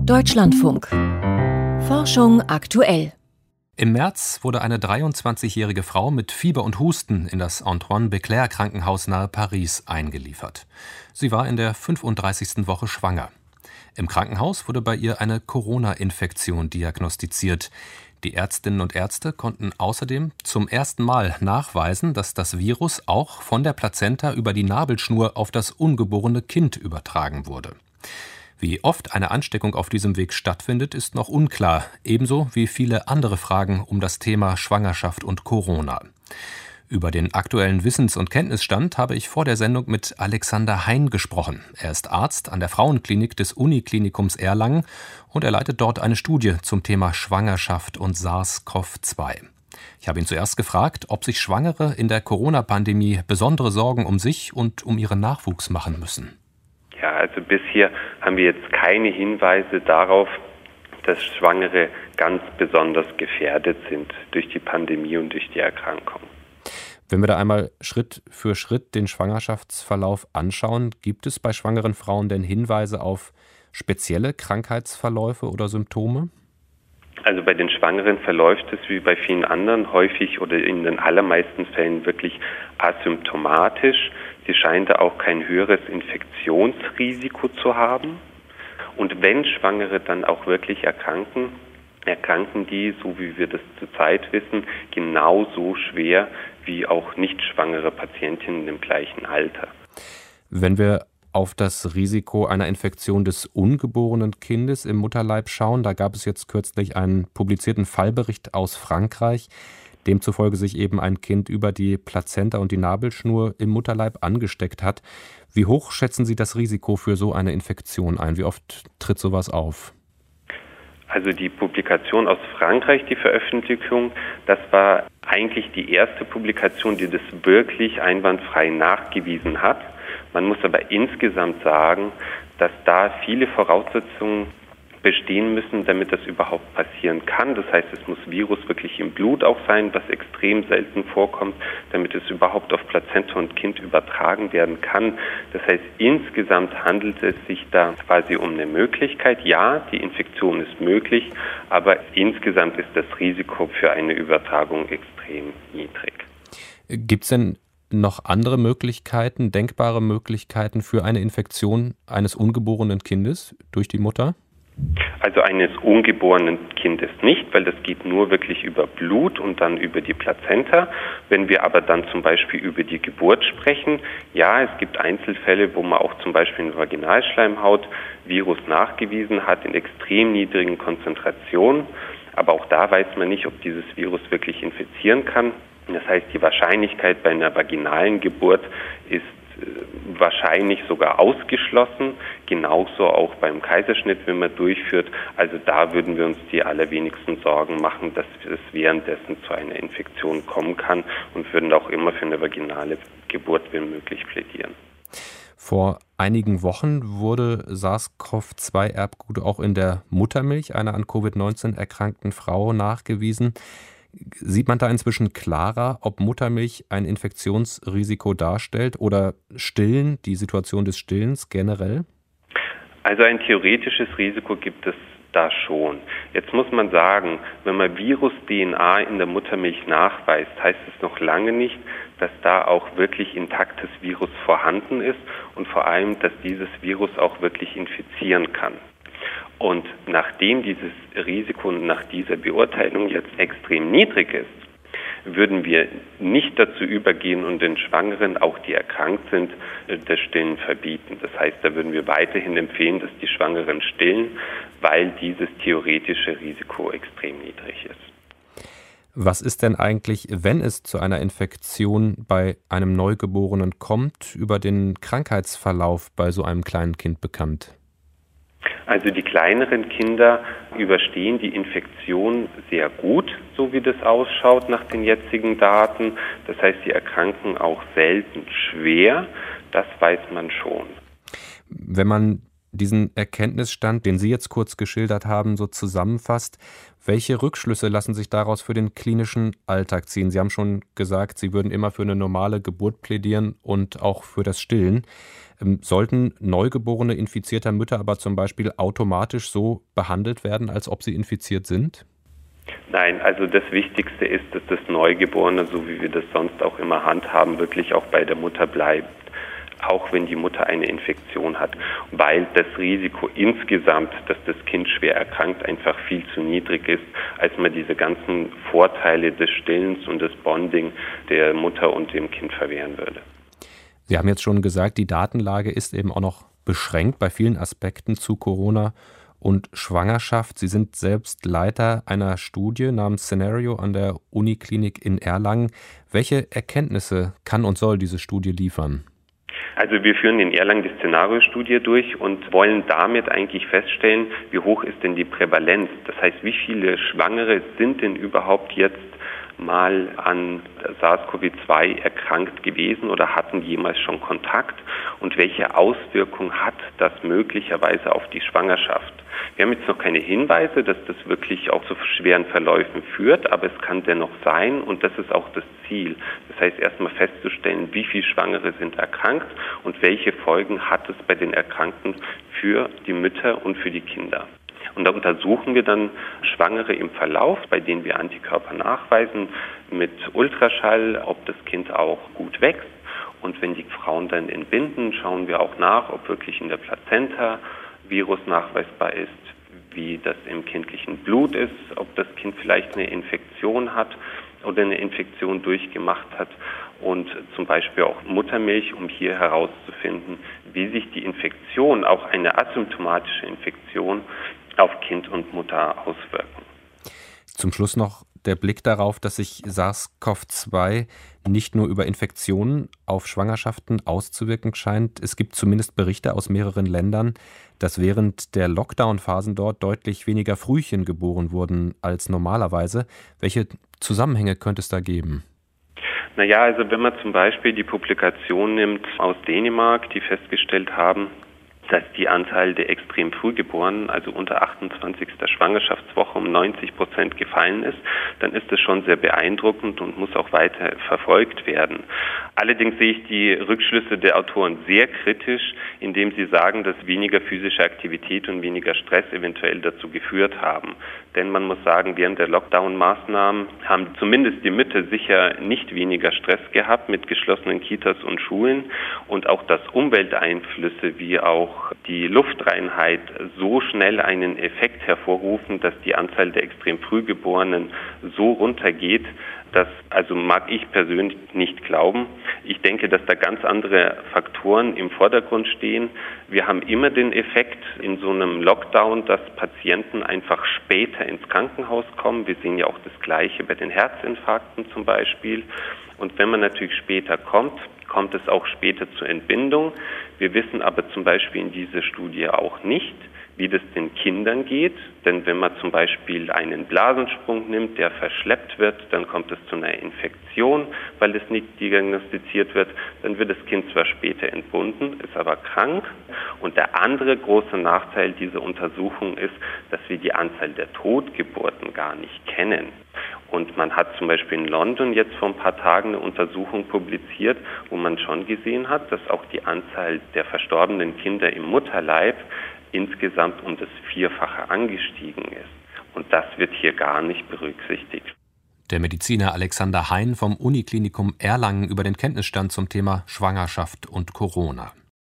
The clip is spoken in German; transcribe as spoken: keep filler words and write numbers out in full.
Deutschlandfunk. Forschung aktuell. Im März wurde eine dreiundzwanzigjährige Frau mit Fieber und Husten in das Antoine-Béclair-Krankenhaus nahe Paris eingeliefert. Sie war in der fünfunddreißigsten Woche schwanger. Im Krankenhaus wurde bei ihr eine Corona-Infektion diagnostiziert. Die Ärztinnen und Ärzte konnten außerdem zum ersten Mal nachweisen, dass das Virus auch von der Plazenta über die Nabelschnur auf das ungeborene Kind übertragen wurde. Wie oft eine Ansteckung auf diesem Weg stattfindet, ist noch unklar, ebenso wie viele andere Fragen um das Thema Schwangerschaft und Corona. Über den aktuellen Wissens- und Kenntnisstand habe ich vor der Sendung mit Alexander Hein gesprochen. Er ist Arzt an der Frauenklinik des Uniklinikums Erlangen und er leitet dort eine Studie zum Thema Schwangerschaft und SARS-C o V zwei. Ich habe ihn zuerst gefragt, ob sich Schwangere in der Corona-Pandemie besondere Sorgen um sich und um ihren Nachwuchs machen müssen. Ja, also bisher haben wir jetzt keine Hinweise darauf, dass Schwangere ganz besonders gefährdet sind durch die Pandemie und durch die Erkrankung. Wenn wir da einmal Schritt für Schritt den Schwangerschaftsverlauf anschauen, gibt es bei schwangeren Frauen denn Hinweise auf spezielle Krankheitsverläufe oder Symptome? Also bei den Schwangeren verläuft es wie bei vielen anderen häufig oder in den allermeisten Fällen wirklich asymptomatisch. Sie scheint da auch kein höheres Infektionsrisiko zu haben. Und wenn Schwangere dann auch wirklich erkranken, erkranken die, so wie wir das zurzeit wissen, genauso schwer wie auch nicht schwangere Patientinnen im gleichen Alter. Wenn wir auf das Risiko einer Infektion des ungeborenen Kindes im Mutterleib schauen, da gab es jetzt kürzlich einen publizierten Fallbericht aus Frankreich, demzufolge sich eben ein Kind über die Plazenta und die Nabelschnur im Mutterleib angesteckt hat. Wie hoch schätzen Sie das Risiko für so eine Infektion ein? Wie oft tritt sowas auf? Also die Publikation aus Frankreich, die Veröffentlichung, das war eigentlich die erste Publikation, die das wirklich einwandfrei nachgewiesen hat. Man muss aber insgesamt sagen, dass da viele Voraussetzungen bestehen müssen, damit das überhaupt passieren kann. Das heißt, es muss Virus wirklich im Blut auch sein, was extrem selten vorkommt, damit es überhaupt auf Plazenta und Kind übertragen werden kann. Das heißt, insgesamt handelt es sich da quasi um eine Möglichkeit. Ja, die Infektion ist möglich, aber insgesamt ist das Risiko für eine Übertragung extrem niedrig. Gibt es denn noch andere Möglichkeiten, denkbare Möglichkeiten für eine Infektion eines ungeborenen Kindes durch die Mutter? Also eines ungeborenen Kindes nicht, weil das geht nur wirklich über Blut und dann über die Plazenta. Wenn wir aber dann zum Beispiel über die Geburt sprechen, ja, es gibt Einzelfälle, wo man auch zum Beispiel in der Vaginalschleimhaut Virus nachgewiesen hat in extrem niedrigen Konzentrationen. Aber auch da weiß man nicht, ob dieses Virus wirklich infizieren kann. Das heißt, die Wahrscheinlichkeit bei einer vaginalen Geburt ist wahrscheinlich sogar ausgeschlossen, genauso auch beim Kaiserschnitt, wenn man durchführt. Also da würden wir uns die allerwenigsten Sorgen machen, dass es währenddessen zu einer Infektion kommen kann und würden auch immer für eine vaginale Geburt, wenn möglich, plädieren. Vor einigen Wochen wurde SARS-C o V zwei Erbgut auch in der Muttermilch einer an Covid neunzehn erkrankten Frau nachgewiesen. Sieht man da inzwischen klarer, ob Muttermilch ein Infektionsrisiko darstellt oder Stillen, die Situation des Stillens generell? Also ein theoretisches Risiko gibt es da schon. Jetzt muss man sagen, wenn man Virus-D N A in der Muttermilch nachweist, heißt es noch lange nicht, dass da auch wirklich intaktes Virus vorhanden ist und vor allem, dass dieses Virus auch wirklich infizieren kann. Und nachdem dieses Risiko nach dieser Beurteilung jetzt extrem niedrig ist, würden wir nicht dazu übergehen und den Schwangeren, auch die erkrankt sind, das Stillen verbieten. Das heißt, da würden wir weiterhin empfehlen, dass die Schwangeren stillen, weil dieses theoretische Risiko extrem niedrig ist. Was ist denn eigentlich, wenn es zu einer Infektion bei einem Neugeborenen kommt, über den Krankheitsverlauf bei so einem kleinen Kind bekannt? Also die kleineren Kinder überstehen die Infektion sehr gut, so wie das ausschaut nach den jetzigen Daten. Das heißt, sie erkranken auch selten schwer. Das weiß man schon. Wenn man diesen Erkenntnisstand, den Sie jetzt kurz geschildert haben, so zusammenfasst, welche Rückschlüsse lassen sich daraus für den klinischen Alltag ziehen? Sie haben schon gesagt, Sie würden immer für eine normale Geburt plädieren und auch für das Stillen. Ähm, sollten Neugeborene infizierter Mütter aber zum Beispiel automatisch so behandelt werden, als ob sie infiziert sind? Nein, also das Wichtigste ist, dass das Neugeborene, so wie wir das sonst auch immer handhaben, wirklich auch bei der Mutter bleibt, auch wenn die Mutter eine Infektion hat, weil das Risiko insgesamt, dass das Kind schwer erkrankt, einfach viel zu niedrig ist, als man diese ganzen Vorteile des Stillens und des Bonding der Mutter und dem Kind verwehren würde. Sie haben jetzt schon gesagt, die Datenlage ist eben auch noch beschränkt bei vielen Aspekten zu Corona und Schwangerschaft. Sie sind selbst Leiter einer Studie namens Szenario an der Uniklinik in Erlangen. Welche Erkenntnisse kann und soll diese Studie liefern? Also wir führen in Erlangen die Szenariostudie durch und wollen damit eigentlich feststellen, wie hoch ist denn die Prävalenz? Das heißt, wie viele Schwangere sind denn überhaupt jetzt mal an SARS-CoV zwei erkrankt gewesen oder hatten jemals schon Kontakt und welche Auswirkungen hat das möglicherweise auf die Schwangerschaft? Wir haben jetzt noch keine Hinweise, dass das wirklich auch zu schweren Verläufen führt, aber es kann dennoch sein und das ist auch das Ziel. Das heißt, erstmal festzustellen, wie viele Schwangere sind erkrankt und welche Folgen hat es bei den Erkrankten für die Mütter und für die Kinder. Und da untersuchen wir dann Schwangere im Verlauf, bei denen wir Antikörper nachweisen, mit Ultraschall, ob das Kind auch gut wächst. Und wenn die Frauen dann entbinden, schauen wir auch nach, ob wirklich in der Plazenta Virus nachweisbar ist, wie das im kindlichen Blut ist, ob das Kind vielleicht eine Infektion hat oder eine Infektion durchgemacht hat und zum Beispiel auch Muttermilch, um hier herauszufinden, wie sich die Infektion, auch eine asymptomatische Infektion, auf Kind und Mutter auswirken. Zum Schluss noch der Blick darauf, dass sich SARS-CoV zwei nicht nur über Infektionen auf Schwangerschaften auszuwirken scheint. Es gibt zumindest Berichte aus mehreren Ländern, dass während der Lockdown-Phasen dort deutlich weniger Frühchen geboren wurden als normalerweise. Welche Zusammenhänge könnte es da geben? Naja, also wenn man zum Beispiel die Publikation nimmt aus Dänemark, die festgestellt haben, dass die Anzahl der extrem Frühgeborenen, also unter achtundzwanzigster Schwangerschaftswoche, um neunzig Prozent gefallen ist, dann ist das schon sehr beeindruckend und muss auch weiter verfolgt werden. Allerdings sehe ich die Rückschlüsse der Autoren sehr kritisch, indem sie sagen, dass weniger physische Aktivität und weniger Stress eventuell dazu geführt haben. Denn man muss sagen, während der Lockdown-Maßnahmen haben zumindest die Mütter sicher nicht weniger Stress gehabt mit geschlossenen Kitas und Schulen und auch dass Umwelteinflüsse wie auch die Luftreinheit so schnell einen Effekt hervorrufen, dass die Anzahl der extrem Frühgeborenen so runtergeht, das also mag ich persönlich nicht glauben. Ich denke, dass da ganz andere Faktoren im Vordergrund stehen. Wir haben immer den Effekt in so einem Lockdown, dass Patienten einfach später ins Krankenhaus kommen. Wir sehen ja auch das Gleiche bei den Herzinfarkten zum Beispiel. Und wenn man natürlich später kommt, kommt es auch später zur Entbindung. Wir wissen aber zum Beispiel in dieser Studie auch nicht, wie das den Kindern geht. Denn wenn man zum Beispiel einen Blasensprung nimmt, der verschleppt wird, dann kommt es zu einer Infektion, weil es nicht diagnostiziert wird. Dann wird das Kind zwar später entbunden, ist aber krank. Und der andere große Nachteil dieser Untersuchung ist, dass wir die Anzahl der Totgeburten gar nicht kennen. Und man hat zum Beispiel in London jetzt vor ein paar Tagen eine Untersuchung publiziert, wo man schon gesehen hat, dass auch die Anzahl der verstorbenen Kinder im Mutterleib insgesamt um das Vierfache angestiegen ist. Und das wird hier gar nicht berücksichtigt. Der Mediziner Alexander Hein vom Uniklinikum Erlangen über den Kenntnisstand zum Thema Schwangerschaft und Corona.